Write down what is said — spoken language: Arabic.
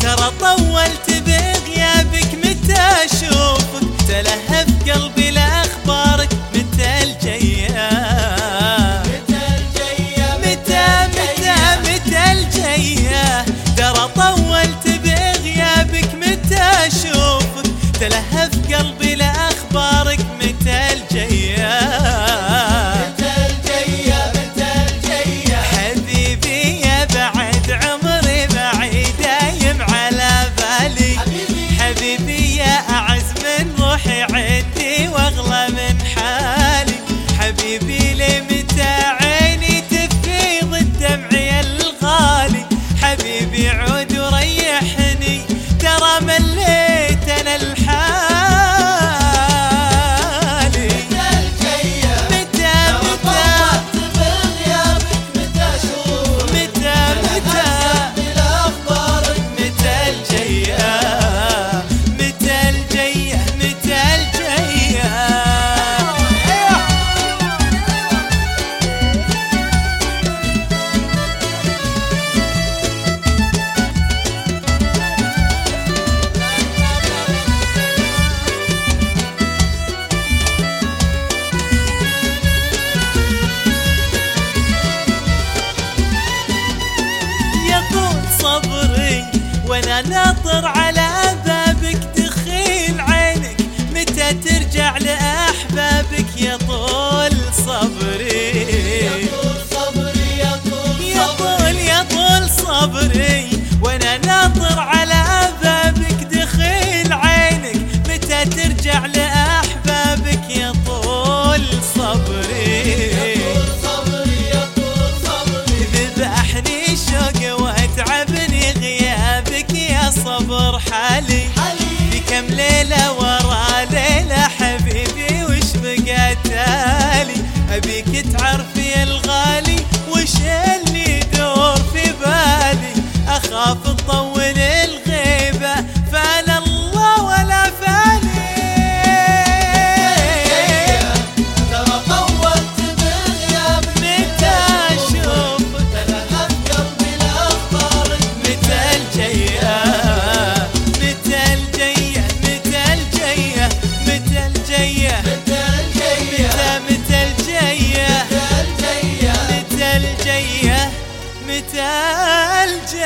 ترى طولت بغيابك متى اشوفك، تلهف قلبي لاخبارك متى الجايه، متى الجايه متى متى متى الجايه. ترى طولت بغيابك متى اشوفك، تلهف قلبي لاخبارك متى الجايه، متى الجايه متى الجايه. حبيبي يا بعد عمري بعيد دايم على بالي، حبيبي يا اعز من روحي عندي واغلى من حالي، حبيبي لي متى عيني تفيض الدمع يا الغالي، حبيبي عود وريحني ترى مليت انا الحالي. متى الجايه متى متى بغيابك متى اشوفك، متى متى بالاخبارك متى الجايه، متى الجايه متى الجايه. يطول صبري وانا ناطر على بابك دخيل عينك، متى ترجع لاحبابك يطول صبري، يطول صبري يطول صبري وانا ناطر على بابك دخيل عينك، متى ترجع لاحبابك يطول صبري، ذبحني شوق واتعبني غيابك يا صبر حالي، بكم ليلة ورا ليلة حبيبي وش بقى تالي، أبيك تعرفي يا الغالي وش اللي يدور في بالي، أخاف تطول الغيبة فعل الله ولا فالي. متى الجايه